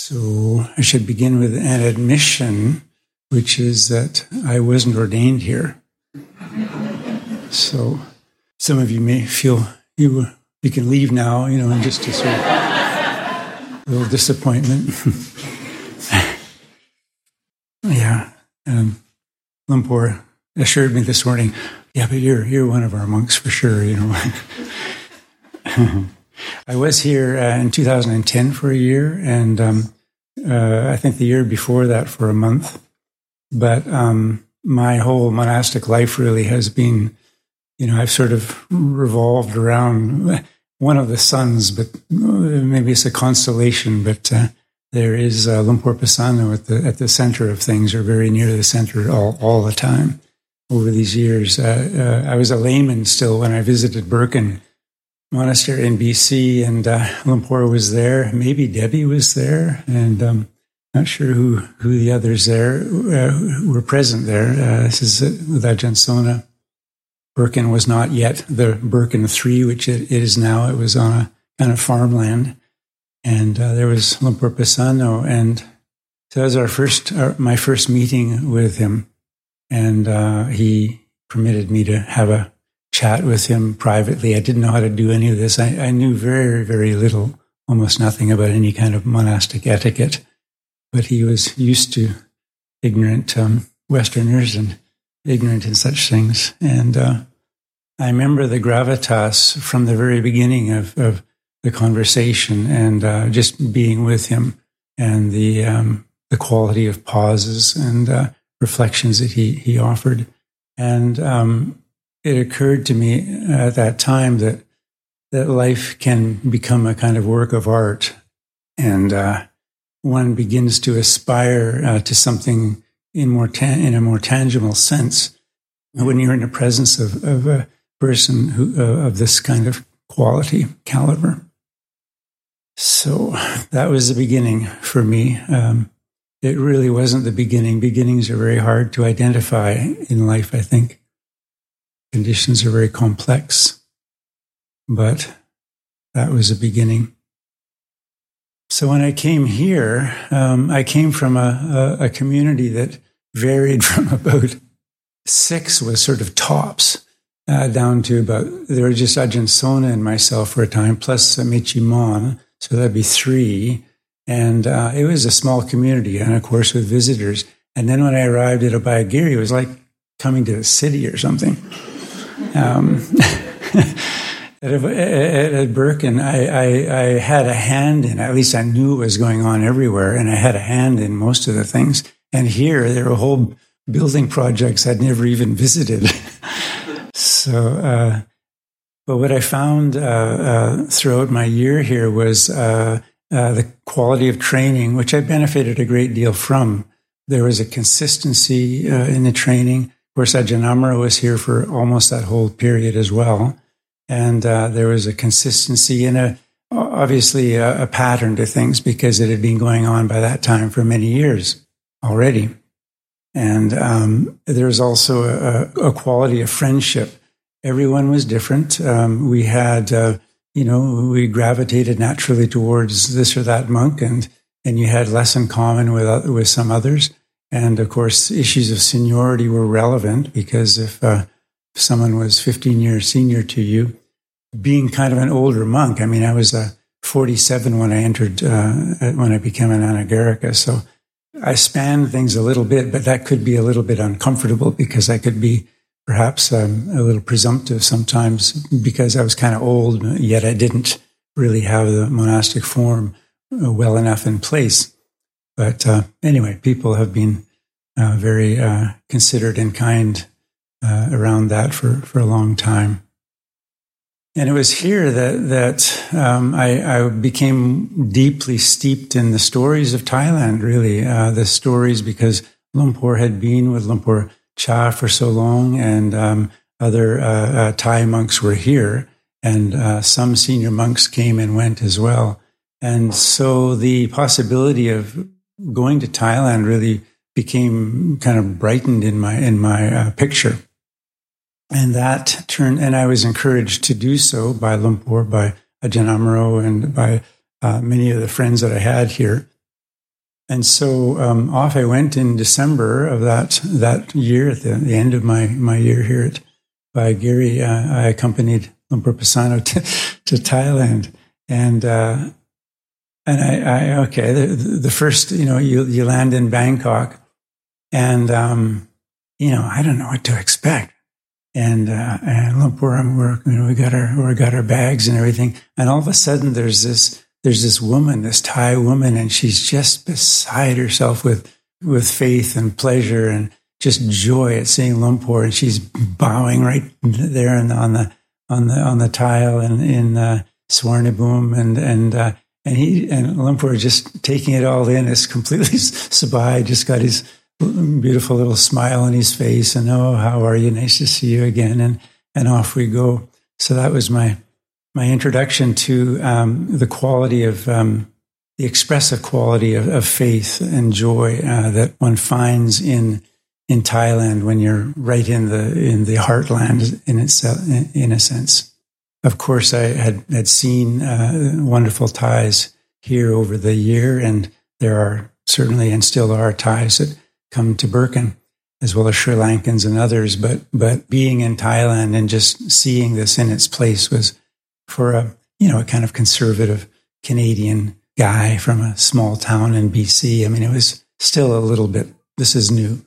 So I should begin with an admission, which is that I wasn't ordained here. So some of you may feel you can leave now, and just a sort of a little disappointment. Yeah. Lumpur assured me this morning, yeah, but you're one of our monks for sure, I was here in 2010 for a year, and I think the year before that for a month. But my whole monastic life really has been, I've sort of revolved around one of the suns, but maybe it's a constellation, but there is Lumpur Pasano at the center of things, or very near the center all the time over these years. I was a layman still when I visited Birken Monastery in BC, and Lumpur was there. Maybe Debbie was there, and not sure who the others there who were present there. This is with Ajahn Sona. Birken was not yet the Birken 3, which it is now. It was on a kind of farmland, and there was Lumpur Pasano, and so that was my first meeting with him, and he permitted me to have a chat with him privately. I didn't know how to do any of this. I knew very, very little, almost nothing about any kind of monastic etiquette, but he was used to ignorant Westerners and ignorant in such things. And I remember the gravitas from the very beginning of the conversation, and just being with him, and the quality of pauses and reflections that he offered. And it occurred to me at that time that life can become a kind of work of art, and one begins to aspire to something in a more tangible sense when you're in the presence of a person of this kind of quality, caliber. So that was the beginning for me. It really wasn't the beginning. Beginnings are very hard to identify in life, I think. Conditions are very complex, but that was the beginning. So when I came here, I came from a community that varied from about 6 was sort of tops, down to there were just Ajahn Sona and myself for a time, plus Mechi Mon, so that'd be 3. And it was a small community, and of course with visitors. And then when I arrived at Abhayagiri, it was like coming to the city or something. At Birken, I had a hand in, at least I knew what was going on everywhere, and I had a hand in most of the things. And here, there were whole building projects I'd never even visited. So, but what I found throughout my year here was the quality of training, which I benefited a great deal from. There was a consistency in the training. Of course, Ajahn Amaro was here for almost that whole period as well. And there was a consistency and obviously a pattern to things, because it had been going on by that time for many years already. And there was also a quality of friendship. Everyone was different. We had, we gravitated naturally towards this or that monk, and you had less in common with some others. And of course, issues of seniority were relevant, because if someone was 15 years senior to you, being kind of an older monk, I mean, I was 47 when I entered, when I became an anagarika. So I spanned things a little bit, but that could be a little bit uncomfortable, because I could be perhaps a little presumptive sometimes, because I was kind of old, yet I didn't really have the monastic form well enough in place. But anyway, people have been very considerate and kind around that for a long time. And it was here that I became deeply steeped in the stories of Thailand, really. The stories, because Lumpur had been with Lumpur Cha for so long, and other Thai monks were here, and some senior monks came and went as well. And so the possibility of going to Thailand really became kind of brightened in my picture. And that turned, and I was encouraged to do so by Lumpur, by Ajahn Amaro, and by many of the friends that I had here. so off I went in December of that year, at the end of my year here at Vaigiri. I accompanied Lumpur Pisano to Thailand, and I the first, you land in Bangkok, and I don't know what to expect. And Lumpur, we got our bags and everything, and all of a sudden there's this woman, this Thai woman, and she's just beside herself with faith and pleasure and just joy at seeing Lumpur, and she's bowing right there on the tile in Swarnabhumi, and Lumpur just taking it all in. It's completely Sabai, just got his beautiful little smile on his face, and how are you? Nice to see you again, and off we go. So that was my introduction to the quality of the expressive quality of faith and joy that one finds in Thailand when you're right in the heartland in a sense. Of course, I had seen wonderful Thais here over the year, and there are certainly and still are Thais that come to Birken, as well as Sri Lankans and others. But being in Thailand and just seeing this in its place was, for a kind of conservative Canadian guy from a small town in BC. I mean, it was still a little bit, this is new.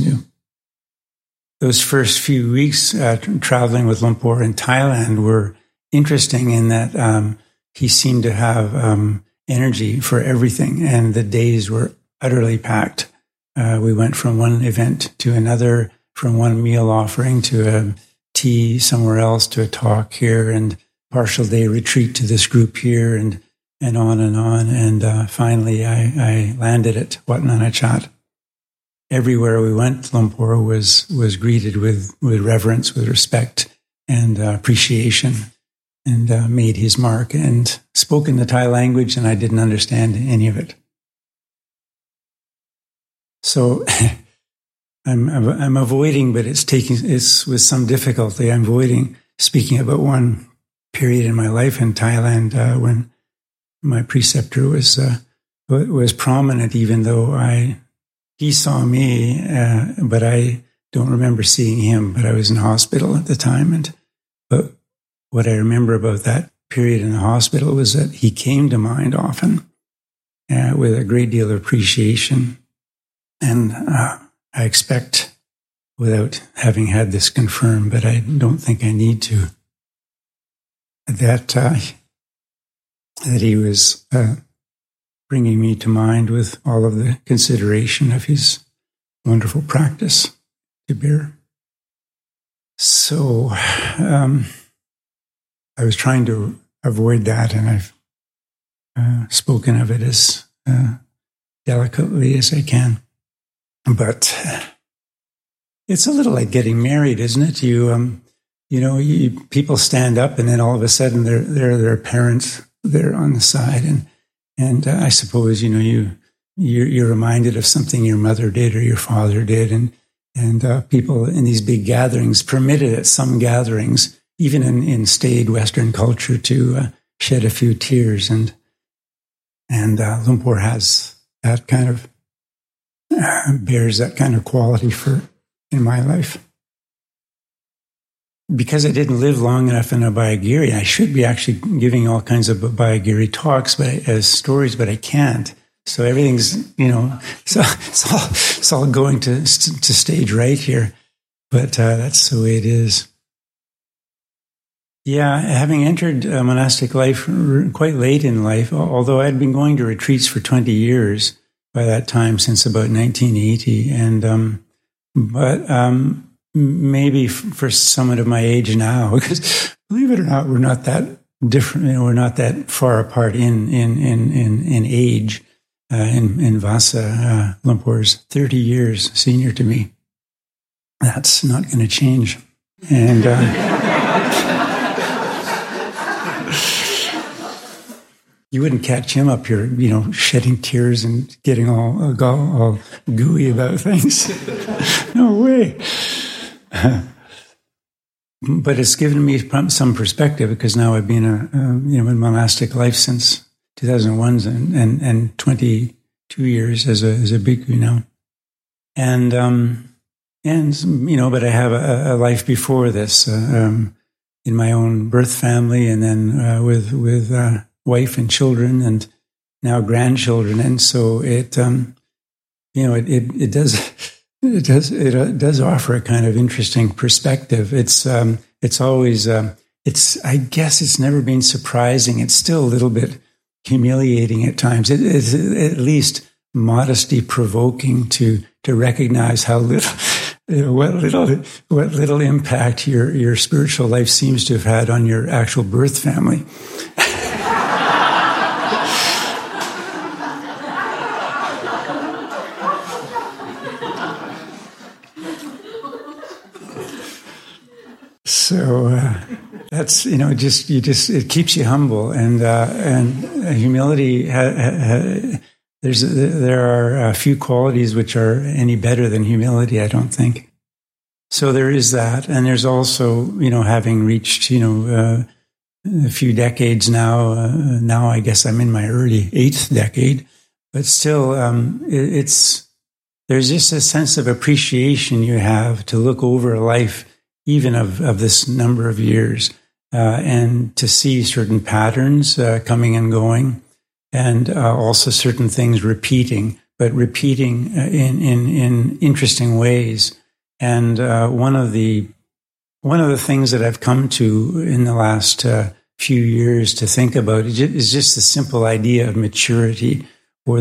Those first few weeks traveling with Lumpur in Thailand were interesting in that he seemed to have energy for everything, and the days were utterly packed. We went from one event to another, from one meal offering to a tea somewhere else to a talk here, and partial day retreat to this group here, and on and on. And finally, I landed at Wat Nanachat. Everywhere we went, Lumpur was greeted with reverence, with respect, and appreciation, and made his mark, and spoke in the Thai language, and I didn't understand any of it. So I'm avoiding, but it's with some difficulty. I'm avoiding speaking about one period in my life in Thailand when my preceptor was prominent, even though he saw me, but I don't remember seeing him. But I was in hospital at the time, but what I remember about that period in the hospital was that he came to mind often with a great deal of appreciation. And I expect, without having had this confirmed, but I don't think I need to, that he was bringing me to mind with all of the consideration of his wonderful practice to bear. So I was trying to avoid that, and I've spoken of it as delicately as I can. But it's a little like getting married, isn't it? People stand up, and then all of a sudden, their parents there on the side, and I suppose you're reminded of something your mother did or your father did, and people in these big gatherings, permitted at some gatherings, even in staid Western culture, to shed a few tears, and Lumpur has that kind of bears that kind of quality in my life. Because I didn't live long enough in Abhayagiri, I should be actually giving all kinds of Abhayagiri talks, as stories, but I can't. So everything's, it's all going to stage right here. But that's the way it is. Yeah, having entered monastic life quite late in life, although I'd been going to retreats for 20 years by that time, since about 1980, and maybe for someone of my age now, because believe it or not, we're not that different. We're not that far apart in age. In Vasa, Lumpur's 30 years senior to me. That's not going to change, and. You wouldn't catch him up here, shedding tears and getting all gooey about things. No way. But it's given me some perspective, because now I've been in monastic life since 2001, and 22 2 years as a bhikkhu now. And but I have a life before this, in my own birth family, and then with wife and children, and now grandchildren. And so it does offer a kind of interesting perspective. It's always, I guess it's never been surprising. It's still a little bit humiliating at times. It is at least modesty provoking to recognize how little, what little impact your spiritual life seems to have had on your actual birth family. So that's it keeps you humble, and humility. There are a few qualities which are any better than humility, I don't think. So there is that, and there's also having reached a few decades now. Now I guess I'm in my early 8th decade, but still there's just a sense of appreciation you have to look over a life, even of this number of years, and to see certain patterns coming and going, and also certain things repeating, but repeating in interesting ways. And one of the things that I've come to in the last few years to think about is just the simple idea of maturity, or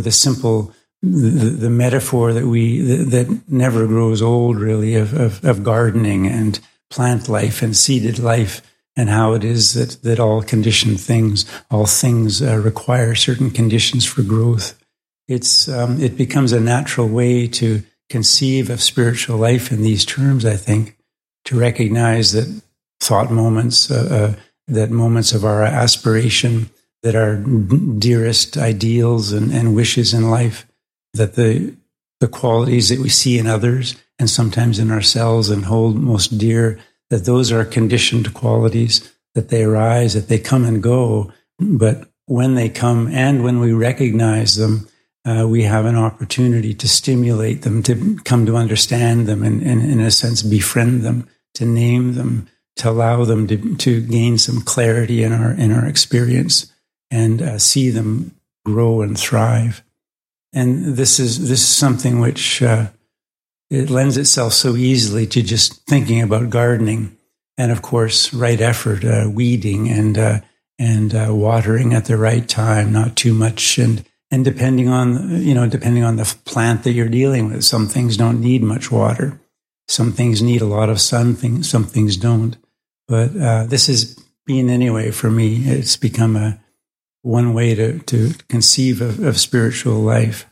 the metaphor that never grows old, really, of gardening and plant life and seeded life, and how it is that all things require certain conditions for growth. It becomes a natural way to conceive of spiritual life in these terms, I think, to recognize that thought moments, that moments of our aspiration, that our dearest ideals and wishes in life, that the qualities that we see in others and sometimes in ourselves and hold most dear, that those are conditioned qualities, that they arise, that they come and go. But when they come and when we recognize them, we have an opportunity to stimulate them, to come to understand them, and in a sense, befriend them, to name them, to allow them to gain some clarity in our experience, and see them grow and thrive. And this is something which it lends itself so easily to just thinking about gardening, and of course, right effort, weeding and watering at the right time, not too much, and depending on the plant that you're dealing with. Some things don't need much water, some things need a lot of sun, some things don't. But this has been, anyway, for me, it's become one way to conceive of spiritual life.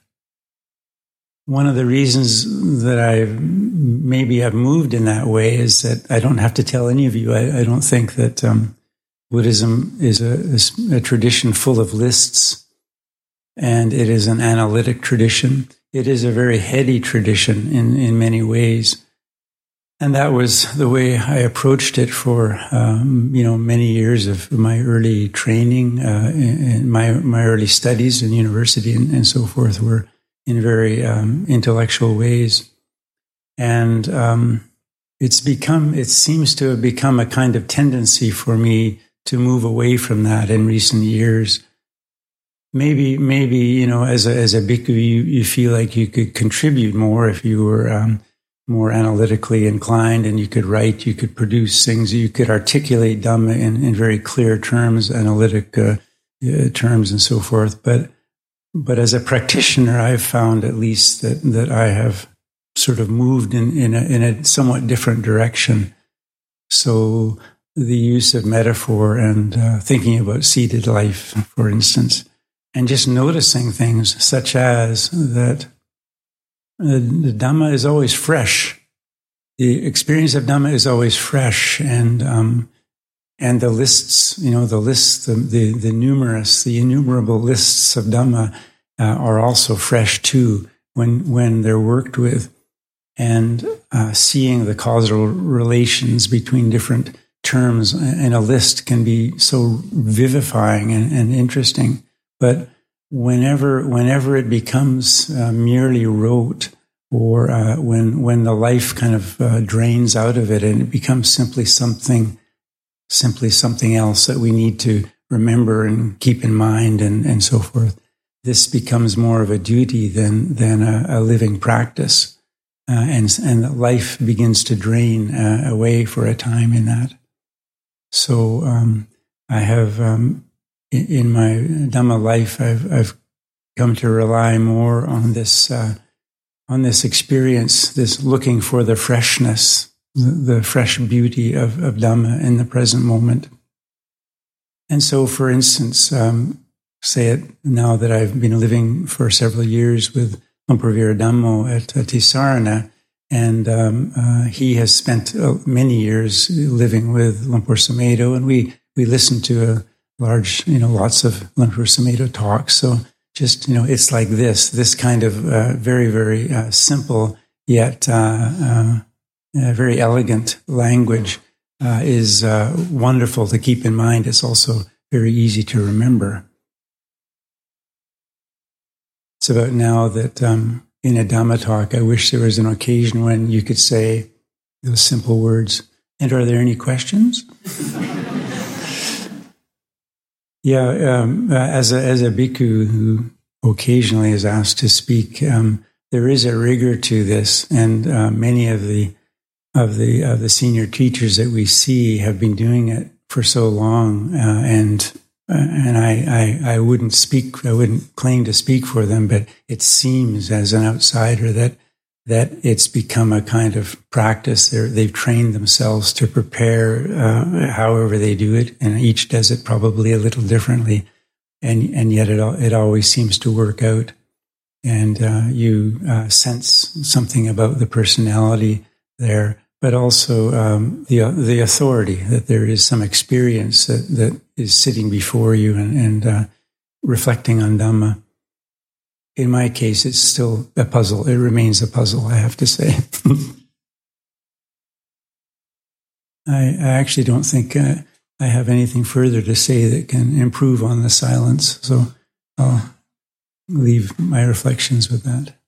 One of the reasons that I've moved in that way is that I don't have to tell any of you. I don't think that Buddhism is a tradition full of lists, and it is an analytic tradition. It is a very heady tradition in many ways. And that was the way I approached it for many years of my early training, in my early studies in university and so forth were in very intellectual ways. And it seems to have become a kind of tendency for me to move away from that in recent years. Maybe as a bhikkhu, you feel like you could contribute more if you were more analytically inclined, and you could write, you could produce things, you could articulate Dhamma in very clear terms, analytic terms, and so forth. But as a practitioner, I've found at least that I have sort of moved in a somewhat different direction. So the use of metaphor and thinking about seated life, for instance, and just noticing things such as that the Dhamma is always fresh. The experience of Dhamma is always fresh, and the lists, the numerous, the innumerable lists of Dhamma are also fresh too when they're worked with, and seeing the causal relations between different terms in a list can be so vivifying and interesting. But whenever it becomes merely rote, or when the life kind of drains out of it and it becomes simply something else that we need to remember and keep in mind and so forth, this becomes more of a duty than a living practice, and life begins to drain away for a time in that. So I have in my Dhamma life, I've come to rely more on this experience, this looking for the freshness, the fresh beauty of Dhamma in the present moment. And so, for instance, say it now that I've been living for several years with Luang Por Viradhammo at Tisarana, and he has spent many years living with Luang Por Sumedho, and we listened to lots of Luang Por Sumedho talks. So just, it's like this kind of very, very simple yet very elegant language is wonderful to keep in mind. It's also very easy to remember. It's about now that in a Dhamma talk, I wish there was an occasion when you could say those simple words. And are there any questions? Yeah, as a bhikkhu who occasionally is asked to speak, there is a rigor to this, and many of the senior teachers that we see have been doing it for so long, and I wouldn't claim to speak for them, but it seems as an outsider that it's become a kind of practice. They've trained themselves to prepare however they do it, and each does it probably a little differently, and yet it always seems to work out. And you sense something about the personality there, but also the authority, that there is some experience that is sitting before you and reflecting on Dhamma. In my case, it's still a puzzle. It remains a puzzle, I have to say. I actually don't think I have anything further to say that can improve on the silence, so I'll leave my reflections with that.